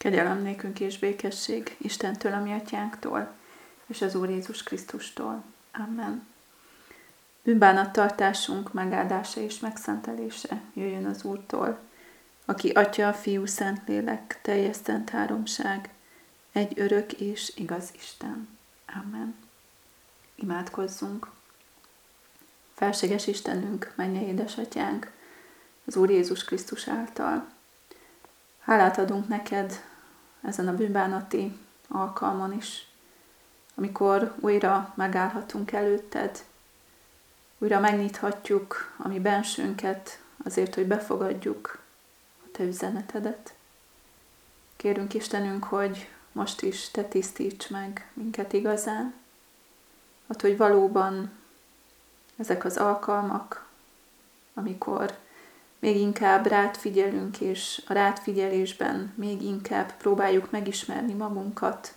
Kegyelem nékünk és békesség Istentől, a mi atyánktól, és az Úr Jézus Krisztustól. Amen. Bűnbánattartásunk megáldása és megszentelése jöjjön az Úrtól, aki Atya, Fiú, Szentlélek, teljes szent háromság, egy örök és igaz Isten. Amen. Imádkozzunk. Felséges Istenünk, mennyei édesatyánk, az Úr Jézus Krisztus által. Hálát adunk neked ezen a bűnbánati alkalmon is, amikor újra megállhatunk előtted, újra megnyithatjuk a mi bensőnket azért, hogy befogadjuk a te üzenetedet. Kérünk Istenünk, hogy most is te tisztíts meg minket igazán, hogy valóban ezek az alkalmak, amikor még inkább rád figyelünk, és a rád figyelésben még inkább próbáljuk megismerni magunkat,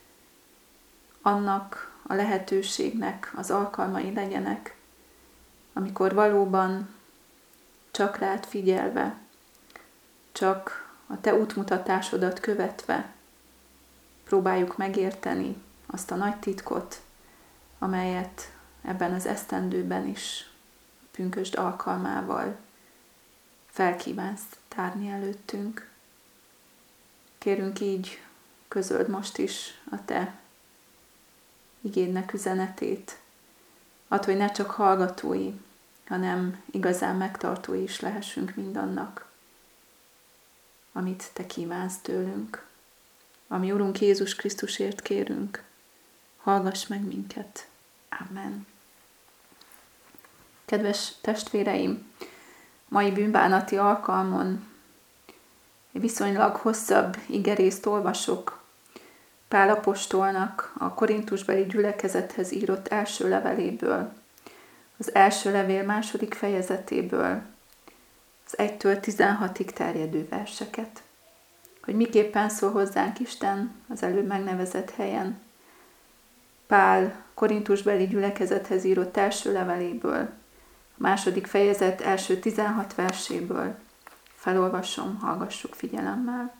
annak a lehetőségnek az alkalmai legyenek, amikor valóban csak rád figyelve, csak a te útmutatásodat követve próbáljuk megérteni azt a nagy titkot, amelyet ebben az esztendőben is pünkösd alkalmával felkívánsz tárni előttünk. Kérünk így, közöld most is a te igédnek üzenetét, add, hogy ne csak hallgatói, hanem igazán megtartói is lehessünk mindannak, amit te kívánsz tőlünk. Ami Urunk Jézus Krisztusért kérünk, hallgass meg minket. Amen. Kedves testvéreim, mai bűnbánati alkalmon viszonylag hosszabb igerészt olvasok Pál apostolnak a korintusbeli gyülekezethez írott első leveléből, az első levél második fejezetéből, az 1-től 16-ig terjedő verseket. Hogy miképpen szól hozzánk Isten az előbb megnevezett helyen. Pál korintusbeli gyülekezethez írott első leveléből, a második fejezet első 16 verséből. Felolvasom, hallgassuk figyelemmel.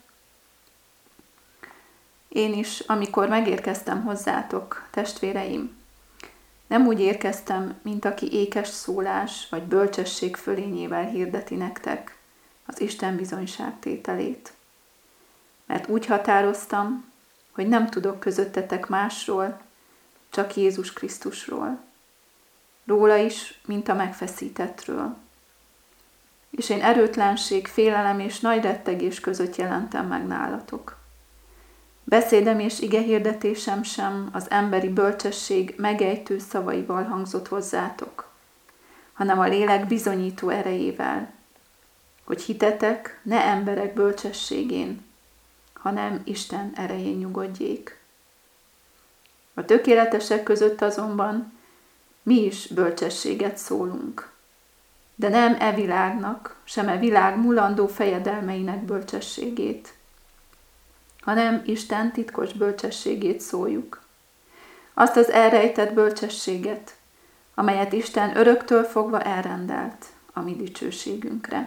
Én is, amikor megérkeztem hozzátok, testvéreim, nem úgy érkeztem, mint aki ékes szólás vagy bölcsesség fölényével hirdeti nektek az Isten bizonyságtételét. Mert úgy határoztam, hogy nem tudok közöttetek másról, csak Jézus Krisztusról. Róla is, mint a megfeszítettről. És én erőtlenség, félelem és nagy rettegés között jelentem meg nálatok. Beszédem és igehirdetésem sem az emberi bölcsesség megejtő szavaival hangzott hozzátok, hanem a lélek bizonyító erejével, hogy hitetek ne emberek bölcsességén, hanem Isten erején nyugodjék. A tökéletesek között azonban mi is bölcsességet szólunk, de nem e világnak, sem e világ mulandó fejedelmeinek bölcsességét, hanem Isten titkos bölcsességét szóljuk. Azt az elrejtett bölcsességet, amelyet Isten öröktől fogva elrendelt a mi dicsőségünkre.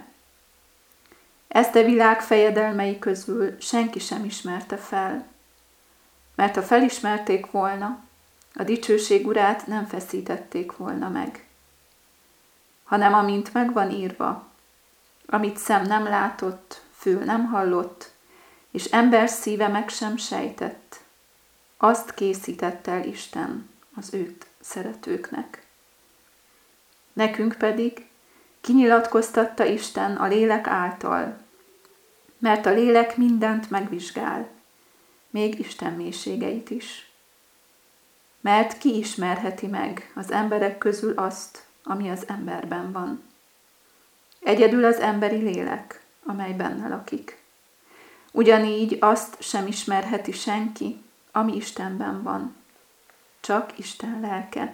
Ezt a világ fejedelmei közül senki sem ismerte fel, mert ha felismerték volna, a dicsőség urát nem feszítették volna meg, hanem amint megvan írva, amit szem nem látott, fül nem hallott, és ember szíve meg sem sejtett, azt készített el Isten az őt szeretőknek. Nekünk pedig kinyilatkoztatta Isten a lélek által, mert a lélek mindent megvizsgál, még Isten mélységeit is. Mert ki ismerheti meg az emberek közül azt, ami az emberben van. Egyedül az emberi lélek, amely benne lakik. Ugyanígy azt sem ismerheti senki, ami Istenben van, csak Isten lelke.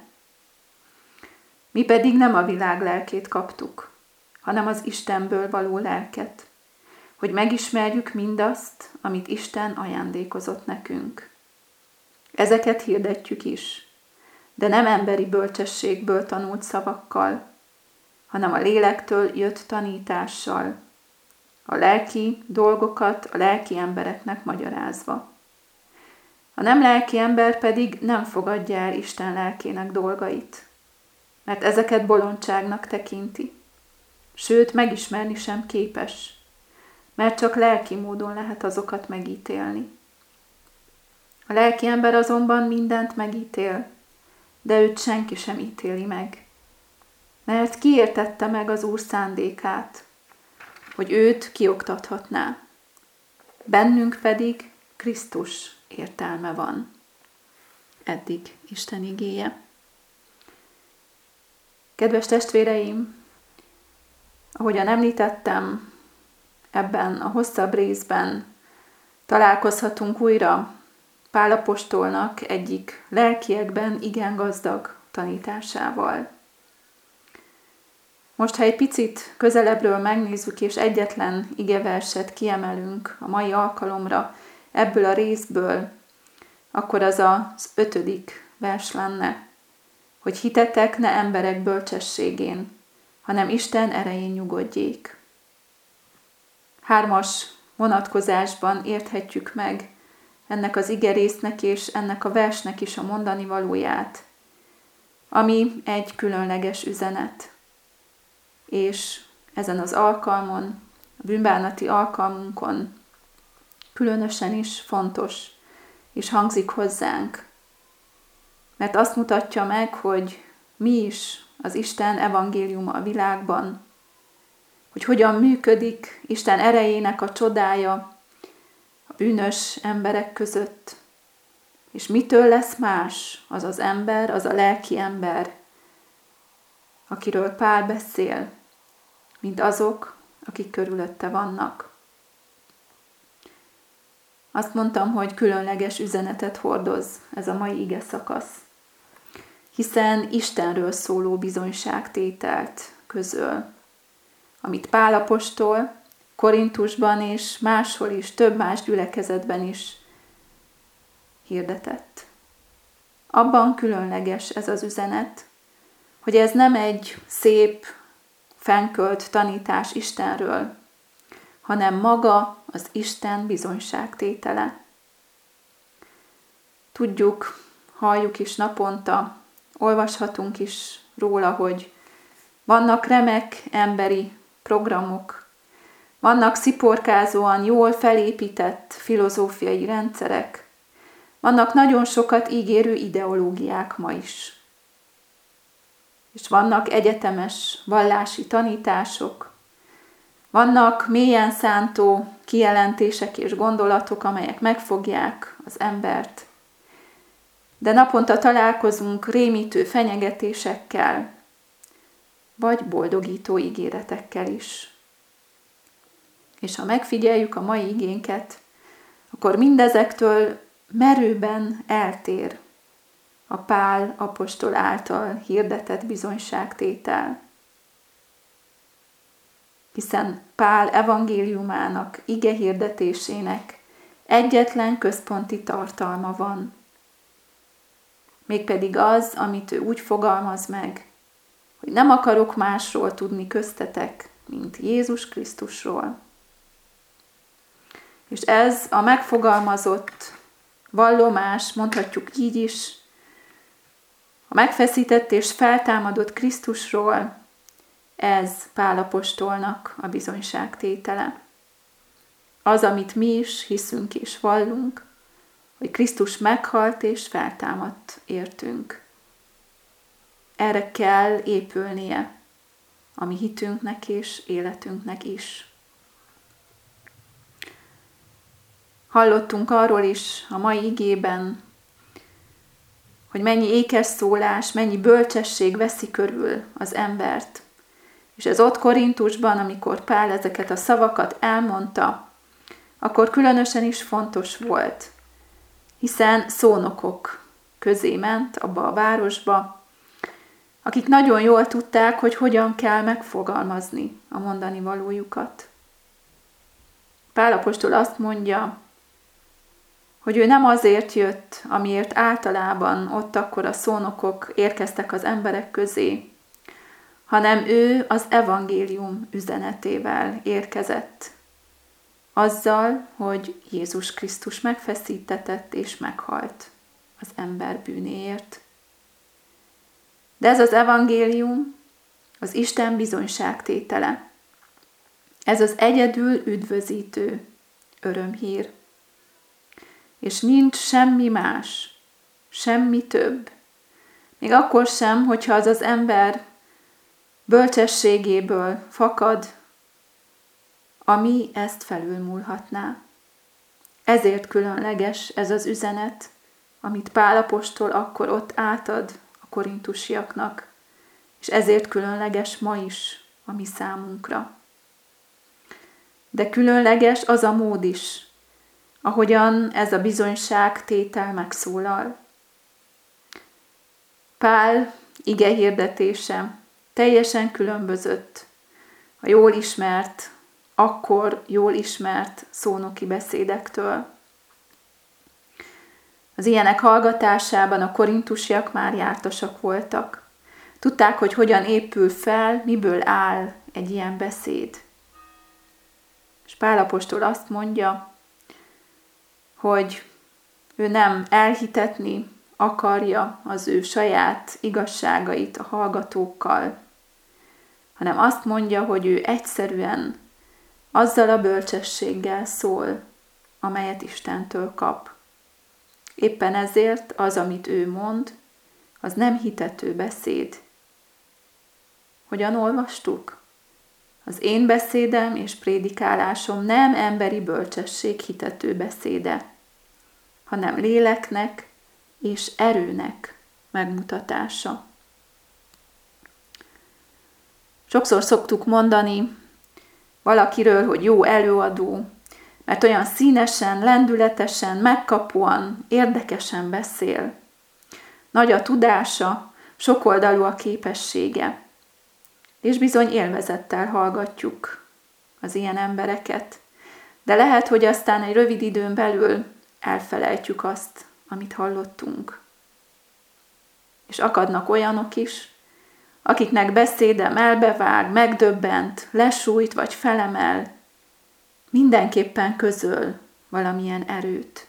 Mi pedig nem a világ lelkét kaptuk, hanem az Istenből való lelket, hogy megismerjük mindazt, amit Isten ajándékozott nekünk. Ezeket hirdetjük is, de nem emberi bölcsességből tanult szavakkal, hanem a lélektől jött tanítással, a lelki dolgokat a lelki embereknek magyarázva. A nem lelki ember pedig nem fogadja el Isten lelkének dolgait, mert ezeket bolondságnak tekinti, sőt megismerni sem képes, mert csak lelki módon lehet azokat megítélni. A lelki ember azonban mindent megítél, de őt senki sem ítéli meg, mert kiértette meg az Úr szándékát, hogy őt kioktathatná. Bennünk pedig Krisztus értelme van. Eddig Isten igéje. Kedves testvéreim, ahogyan említettem, ebben a hosszabb részben találkozhatunk újra Pál apostolnak egyik lelkiekben igen gazdag tanításával. Most, ha egy picit közelebbről megnézzük, és egyetlen igeverset kiemelünk a mai alkalomra ebből a részből, akkor az az 5. vers lenne, hogy hitetek ne emberek bölcsességén, hanem Isten erején nyugodjék. 3. vonatkozásban érthetjük meg ennek az igerésznek és ennek a versnek is a mondani valóját, ami egy különleges üzenet. És ezen az alkalmon, a bűnbánati alkalmunkon különösen is fontos, és hangzik hozzánk, mert azt mutatja meg, hogy mi is az Isten evangéliuma a világban, hogy hogyan működik Isten erejének a csodája a bűnös emberek között, és mitől lesz más az az ember, az a lelki ember, akiről Pál beszél, mint azok, akik körülötte vannak. Azt mondtam, hogy különleges üzenetet hordoz ez a mai ige szakasz, hiszen Istenről szóló bizonyságtételt közöl, amit Pál apostol Korintusban és máshol is, több más gyülekezetben is hirdetett. Abban különleges ez az üzenet, hogy ez nem egy szép, fennkölt tanítás Istenről, hanem maga az Isten bizonyságtétele. Tudjuk, halljuk is naponta, olvashatunk is róla, hogy vannak remek emberi programok, vannak sziporkázóan jól felépített filozófiai rendszerek, vannak nagyon sokat ígérő ideológiák ma is. És vannak egyetemes vallási tanítások, vannak mélyen szántó kijelentések és gondolatok, amelyek megfogják az embert. De naponta találkozunk rémítő fenyegetésekkel, vagy boldogító ígéretekkel is. És ha megfigyeljük a mai igénket, akkor mindezektől merőben eltér a Pál apostol által hirdetett bizonyságtétel. Hiszen Pál evangéliumának, ige hirdetésének egyetlen központi tartalma van. Mégpedig az, amit ő úgy fogalmaz meg, hogy nem akarok másról tudni köztetek, mint Jézus Krisztusról. És ez a megfogalmazott vallomás, mondhatjuk így is, a megfeszített és feltámadott Krisztusról, ez Pál apostolnak a bizonyságtétele. Az, amit mi is hiszünk és vallunk, hogy Krisztus meghalt és feltámadt értünk. Erre kell épülnie a mi hitünknek és életünknek is. Hallottunk arról is a mai igében, hogy mennyi ékes szólás, mennyi bölcsesség veszi körül az embert. És ez ott Korintusban, amikor Pál ezeket a szavakat elmondta, akkor különösen is fontos volt, hiszen szónokok közé ment abba a városba, akik nagyon jól tudták, hogy hogyan kell megfogalmazni a mondani valójukat. Pál apostol azt mondja, hogy ő nem azért jött, amiért általában ott akkor a szónokok érkeztek az emberek közé, hanem ő az evangélium üzenetével érkezett azzal, hogy Jézus Krisztus megfeszítetett és meghalt az ember bűnéért. De ez az evangélium, az Isten bizonyságtétele. Ez az egyedül üdvözítő örömhír. És nincs semmi más, semmi több. Még akkor sem, hogyha az az ember bölcsességéből fakad, ami ezt felülmúlhatná. Ezért különleges ez az üzenet, amit Pál apostol akkor ott átad a korintusiaknak, és ezért különleges ma is a mi számunkra. De különleges az a mód is, ahogyan ez a bizonyságtétel megszólal. Pál igehirdetése teljesen különbözött a akkor jól ismert szónoki beszédektől. Az ilyenek hallgatásában a korintusiak már jártasak voltak. Tudták, hogy hogyan épül fel, miből áll egy ilyen beszéd. És Pál apostol azt mondja, hogy ő nem elhitetni akarja az ő saját igazságait a hallgatókkal, hanem azt mondja, hogy ő egyszerűen azzal a bölcsességgel szól, amelyet Istentől kap. Éppen ezért az, amit ő mond, az nem hitető beszéd. Hogyan olvastuk? Az én beszédem és prédikálásom nem emberi bölcsesség hitető beszéde, hanem léleknek és erőnek megmutatása. Sokszor szoktuk mondani valakiről, hogy jó előadó, mert olyan színesen, lendületesen, megkapóan, érdekesen beszél. Nagy a tudása, sokoldalú a képessége, és bizony élvezettel hallgatjuk az ilyen embereket. De lehet, hogy aztán egy rövid időn belül elfelejtjük azt, amit hallottunk. És akadnak olyanok is, akiknek beszéde melbevág, megdöbbent, lesújt vagy felemel, mindenképpen közöl valamilyen erőt.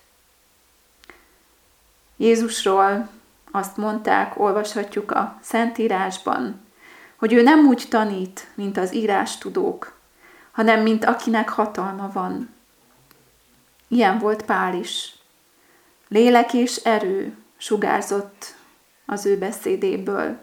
Jézusról azt mondták, olvashatjuk a Szentírásban, hogy ő nem úgy tanít, mint az írástudók, hanem mint akinek hatalma van. Ilyen volt Pál is. Lélek és erő sugárzott az ő beszédéből.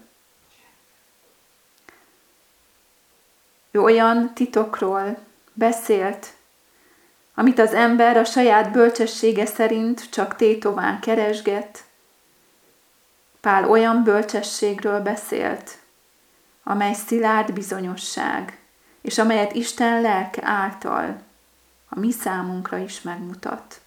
Ő olyan titokról beszélt, amit az ember a saját bölcsessége szerint csak tétován keresget. Pál olyan bölcsességről beszélt, amely szilárd bizonyosság, és amelyet Isten lelke által a mi számunkra is megmutat.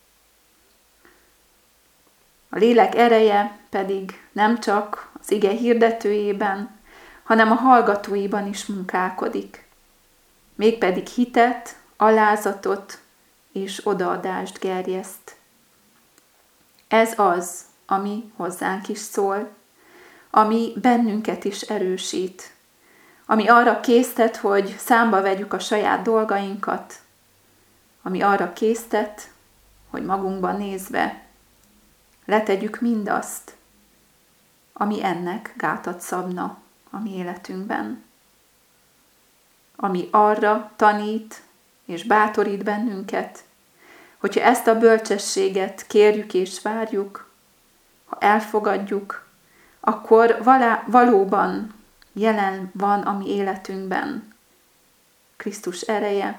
A lélek ereje pedig nem csak az ige hirdetőjében, hanem a hallgatóiban is munkálkodik, mégpedig hitet, alázatot és odaadást gerjeszt. Ez az, ami hozzánk is szól, ami bennünket is erősít, ami arra késztet, hogy számba vegyük a saját dolgainkat, ami arra késztet, hogy magunkban nézve letegyük mindazt, ami ennek gátat szabna a mi életünkben. Ami arra tanít és bátorít bennünket, hogyha ezt a bölcsességet kérjük és várjuk, ha elfogadjuk, akkor valóban jelen van a mi életünkben Krisztus ereje,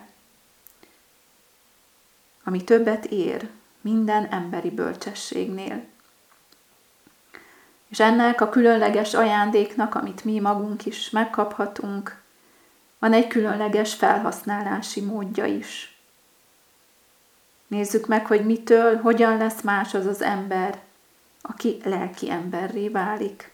ami többet ér minden emberi bölcsességnél. És ennek a különleges ajándéknak, amit mi magunk is megkaphatunk, van egy különleges felhasználási módja is. Nézzük meg, hogy mitől, hogyan lesz más az az ember, aki lelki emberré válik.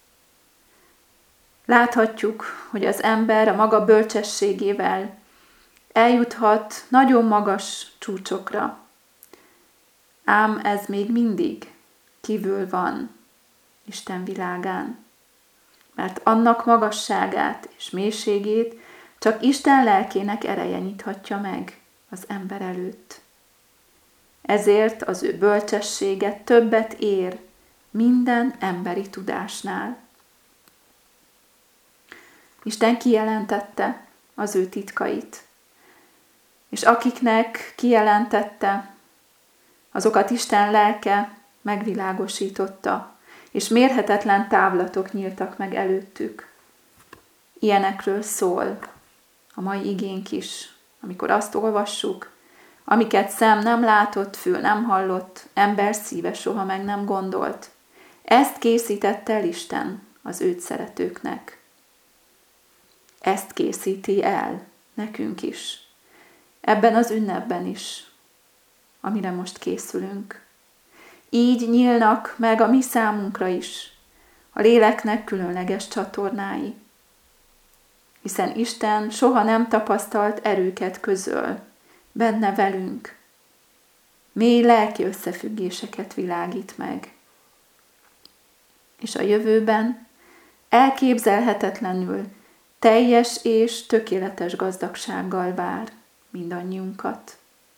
Láthatjuk, hogy az ember a maga bölcsességével eljuthat nagyon magas csúcsokra. Ám ez még mindig kívül van Isten világán. Mert annak magasságát és mélységét csak Isten lelkének ereje nyithatja meg. az ember előtt. Ezért az ő bölcsessége többet ér minden emberi tudásnál. Isten kijelentette az ő titkait, és akiknek kijelentette, azokat Isten lelke megvilágosította, és mérhetetlen távlatok nyíltak meg előttük. Ilyenekről szól a mai igénk is, amikor azt olvassuk, amiket szem nem látott, fül nem hallott, ember szíve soha meg nem gondolt. Ezt készítette el Isten az őt szeretőknek. Ezt készíti el nekünk is, ebben az ünnepben is, amire most készülünk. Így nyílnak meg a mi számunkra is a léleknek különleges csatornái, hiszen Isten soha nem tapasztalt erőket közöl benne velünk. Mély lelki összefüggéseket világít meg. És a jövőben elképzelhetetlenül teljes és tökéletes gazdagsággal vár mindannyiunkat.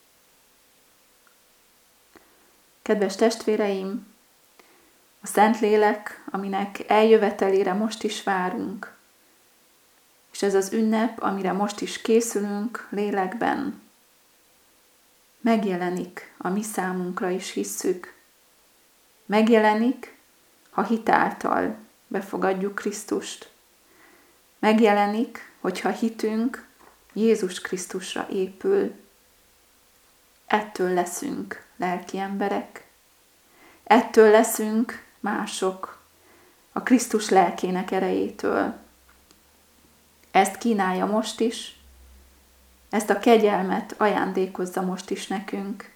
Kedves testvéreim, a Szentlélek, aminek eljövetelére most is várunk, és ez az ünnep, amire most is készülünk lélekben, megjelenik a mi számunkra is, hisszük. Megjelenik, ha hitáltal befogadjuk Krisztust. Megjelenik, hogyha hitünk Jézus Krisztusra épül. Ettől leszünk lelki emberek. Ettől leszünk mások, a Krisztus lelkének erejétől. Ezt kínálja most is, ezt a kegyelmet ajándékozza most is nekünk.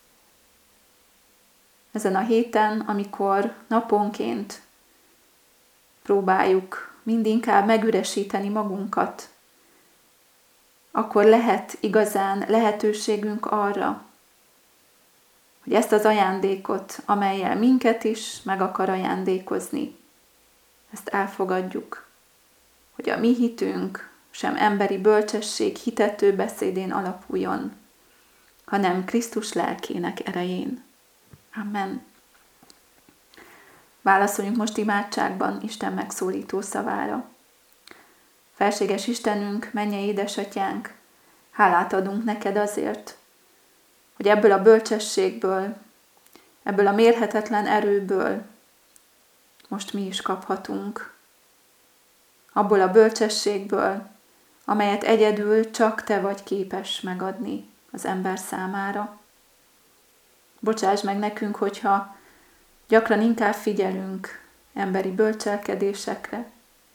Ezen a héten, amikor naponként próbáljuk mindinkább megüresíteni magunkat, akkor lehet igazán lehetőségünk arra, hogy ezt az ajándékot, amellyel minket is meg akar ajándékozni, ezt elfogadjuk, hogy a mi hitünk sem emberi bölcsesség hitető beszédén alapuljon, hanem Krisztus lelkének erején. Amen. Válaszoljunk most imádságban Isten megszólító szavára. Felséges Istenünk, mennyei édesatyánk, hálát adunk neked azért, hogy ebből a bölcsességből, ebből a mérhetetlen erőből most mi is kaphatunk. Abból a bölcsességből, amelyet egyedül csak te vagy képes megadni az ember számára. Bocsáss meg nekünk, hogyha gyakran inkább figyelünk emberi bölcselkedésekre.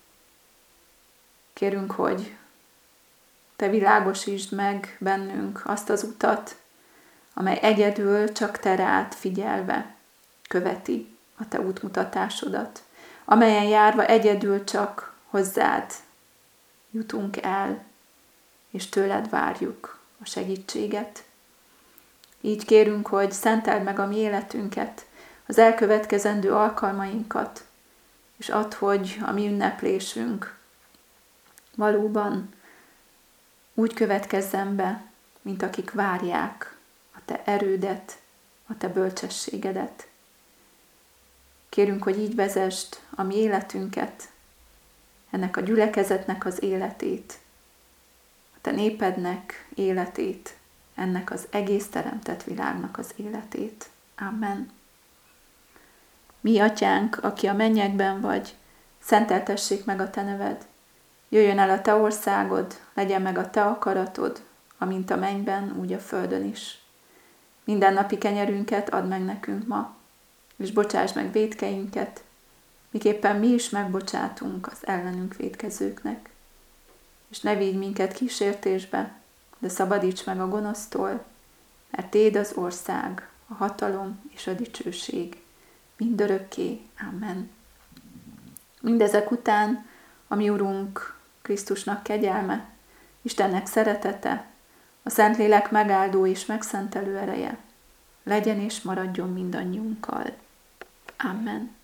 Kérünk, hogy te világosítsd meg bennünk azt az utat, amely egyedül csak te rád figyelve követi a te útmutatásodat, amelyen járva egyedül csak hozzád jutunk el, és tőled várjuk a segítséget. Így kérünk, hogy szenteld meg a mi életünket, az elkövetkezendő alkalmainkat, és add, hogy a mi ünneplésünk valóban úgy következzen be, mint akik várják a te erődet, a te bölcsességedet. Kérünk, hogy így vezesd a mi életünket, ennek a gyülekezetnek az életét, a te népednek életét, ennek az egész teremtett világnak az életét. Amen. Mi atyánk, aki a mennyekben vagy, szenteltessék meg a te neved. Jöjjön el a te országod, legyen meg a te akaratod, amint a mennyben, úgy a földön is. Mindennapi kenyerünket add meg nekünk ma, és bocsáss meg vétkeinket, miképpen mi is megbocsátunk az ellenünk vétkezőknek. És ne vigy minket kísértésbe, de szabadíts meg a gonosztól, mert téd az ország, a hatalom és a dicsőség, mindörökké. Amen. Mindezek után a mi Urunk Krisztusnak kegyelme, Istennek szeretete, a Szentlélek megáldó és megszentelő ereje legyen és maradjon mindannyiunkkal. Amen.